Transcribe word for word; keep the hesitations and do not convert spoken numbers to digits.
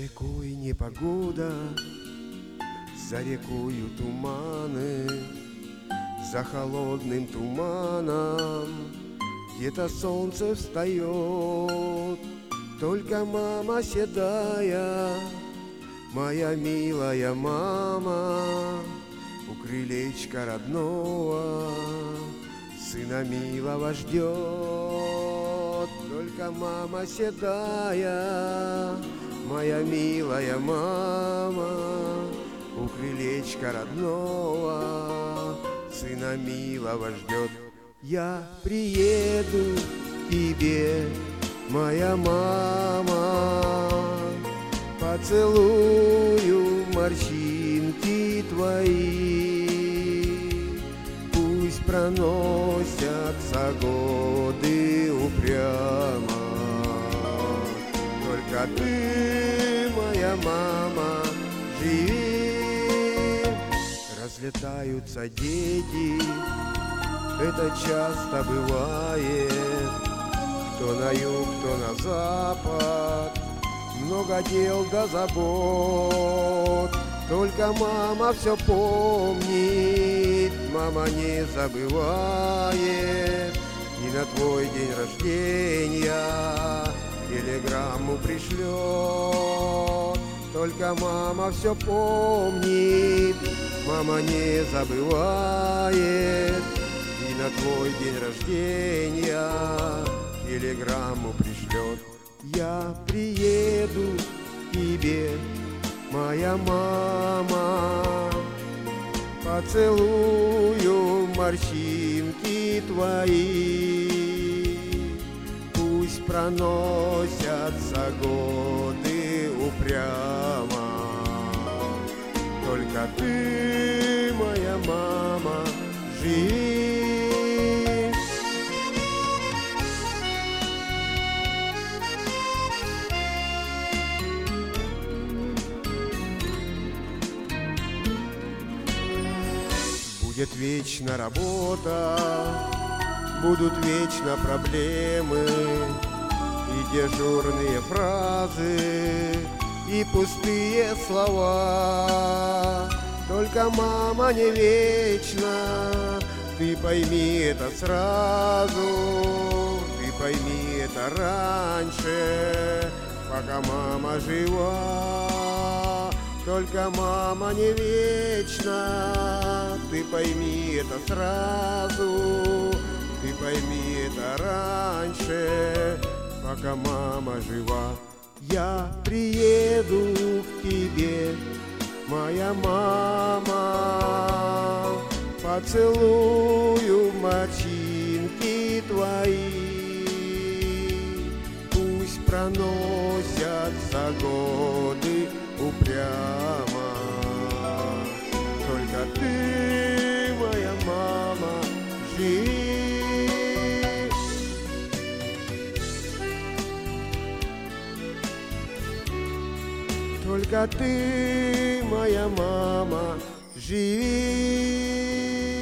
рекой непогода, за рекою туманы, за холодным туманом где-то солнце встает. Только мама седая, моя милая мама, у крылечка родного сына милого ждет. Только мама седая, моя милая мама, у крылечка родного сына милого ждет. Я приеду к тебе, моя мама, поцелую морщинки твои, пусть проносятся годы упрямо. Только ты, моя мама, живи. Разлетаются дети, это часто бывает, кто на юг, кто на запад, много дел да забот. Только мама все помнит, мама не забывает, и на твой день рождения телеграмму пришлет. Только мама все помнит, мама не забывает, и на твой день рождения телеграмму пришлет. Я приеду к тебе, моя мама, поцелую морщинки твои, пусть проносятся годы упрямо. Только ты, моя мама, живи. Будет вечно работа, будут вечно проблемы, и дежурные фразы, и пустые слова. Только мама не вечна, ты пойми это сразу, ты пойми это раньше, пока мама жива. Только мама не вечна, ты пойми это сразу, ты пойми это раньше, пока мама жива. Я приеду к тебе, моя мама, поцелую морщинки твои, пусть проносятся годы упрямо. Только ты, моя мама, живи. Только ты, моя мама, живи.